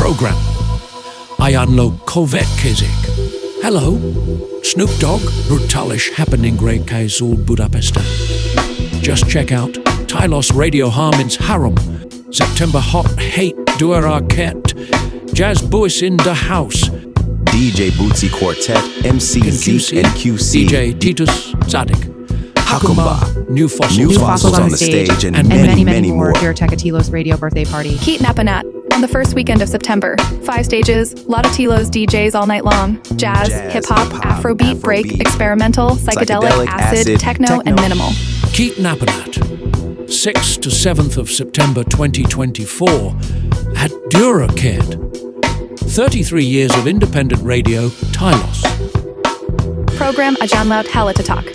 program. Ayanlo Következik. Hello, Snoop Dogg, brutális happeningre Kaisul Budapestan. Just check out Tylos Radio Harmins Harum, September Hot Hate Duer Arquette, Jazz Boys in the House, DJ Bootsy Quartet, MC Zeke and QC, DJ Titus Zadig, Hakumba, New Fossils on the stage, and many more. Here at Tekatilos Radio birthday party. Keat Napanat on the first weekend of September. 5 stages, lot of Tilos DJs all night long. Jazz, hip-hop, Afrobeat, break, experimental, psychedelic, acid, techno, and minimal. Keat Napanat, 6th to 7th of September 2024 at Duraked. 33 years of independent radio, Tylos. Program Ajanlaut Halatatak.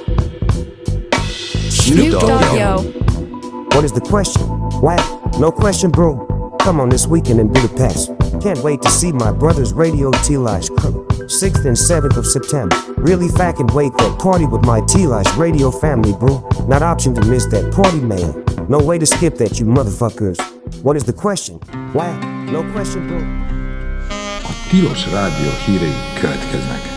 Snoop Dogg, yo. What is the question? Why? No question, bro. Come on this weekend in Budapest. Can't wait to see my brother's Radio T-Lish crew. 6th and 7th of September. Really fucking wait that party with my T-Lish radio family, bro. Not option to miss that party, man. No way to skip that, you motherfuckers. What is the question? Why? No question, bro. A Tilos Rádió hírei következnek.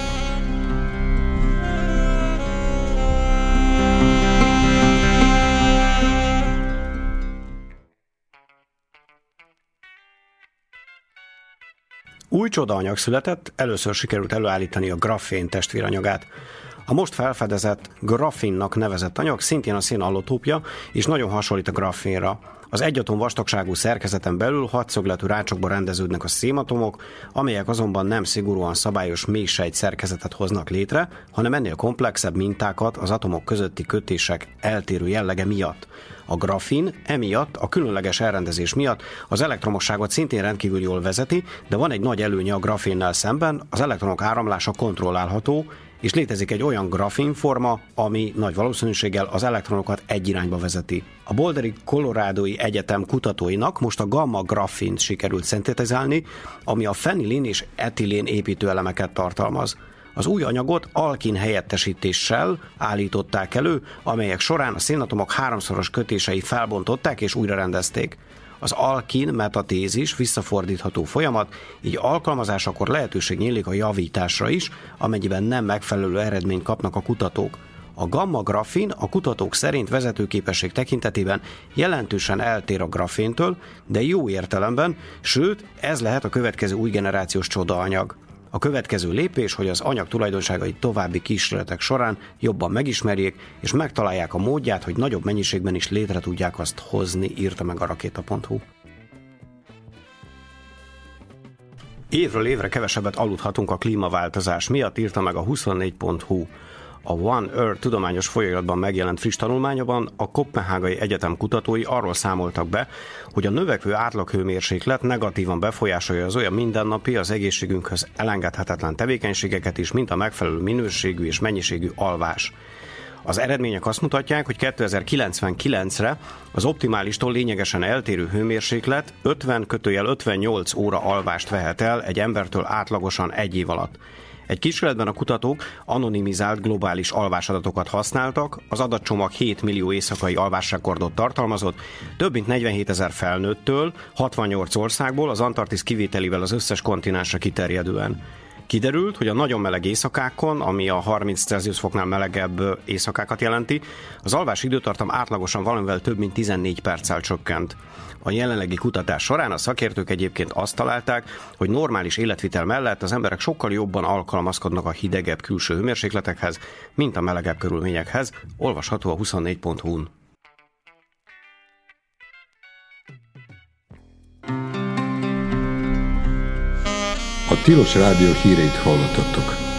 Új csodaanyag született, először sikerült előállítani a grafén testvéranyagát. A most felfedezett grafinnak nevezett anyag szintén a szén allotópja, és nagyon hasonlít a grafénra. Az egyatom vastagságú szerkezeten belül hatszögletű rácsokba rendeződnek a szénatomok, amelyek azonban nem szigorúan szabályos mélysejt szerkezetet hoznak létre, hanem ennél komplexebb mintákat az atomok közötti kötések eltérő jellege miatt. A grafin emiatt, a különleges elrendezés miatt az elektromosságot szintén rendkívül jól vezeti, de van egy nagy előnye a grafénnel szemben, az elektronok áramlása kontrollálható, és létezik egy olyan grafinforma, ami nagy valószínűséggel az elektronokat egy irányba vezeti. A Boulder Colorado-i Egyetem kutatóinak most a gamma-grafint sikerült szintetizálni, ami a fenilin és etilén építőelemeket tartalmaz. Az új anyagot alkin helyettesítéssel állították elő, amelyek során a szénatomok 3-szoros kötéseit felbontották és újra rendezték. Az alkin metatézis visszafordítható folyamat, így alkalmazásakor lehetőség nyílik a javításra is, amennyiben nem megfelelő eredményt kapnak a kutatók. A gamma-grafin a kutatók szerint vezetőképesség tekintetében jelentősen eltér a graféntől, de jó értelemben, sőt, ez lehet a következő új generációs csodaanyag. A következő lépés, hogy az anyag tulajdonságait további kísérletek során jobban megismerjék, és megtalálják a módját, hogy nagyobb mennyiségben is létre tudják azt hozni, írta meg a rakéta.hu. Évről évre kevesebbet aludhatunk a klímaváltozás miatt, írta meg a 24.hu. A One Earth tudományos folyóiratban megjelent friss tanulmányban a Koppenhágai Egyetem kutatói arról számoltak be, hogy a növekvő átlaghőmérséklet negatívan befolyásolja az olyan mindennapi, az egészségünkhöz elengedhetetlen tevékenységeket is, mint a megfelelő minőségű és mennyiségű alvás. Az eredmények azt mutatják, hogy 2099-re az optimálistól lényegesen eltérő hőmérséklet 50-58 óra alvást vehet el egy embertől átlagosan egy év alatt. Egy kísérletben a kutatók anonimizált globális alvásadatokat használtak, az adatcsomag 7 millió éjszakai alvásrekordot tartalmazott, több mint 47 000 felnőttől, 68 országból, az Antarktisz kivételével az összes kontinensre kiterjedően. Kiderült, hogy a nagyon meleg éjszakákon, ami a 30 Celsius foknál melegebb éjszakákat jelenti, az alvás időtartam átlagosan valamivel több mint 14 perccel csökkent. A jelenlegi kutatás során a szakértők egyébként azt találták, hogy normális életvitel mellett az emberek sokkal jobban alkalmazkodnak a hidegebb külső hőmérsékletekhez, mint a melegebb körülményekhez, olvasható a 24.hu-n. A Tilos Rádió híreit hallottatok.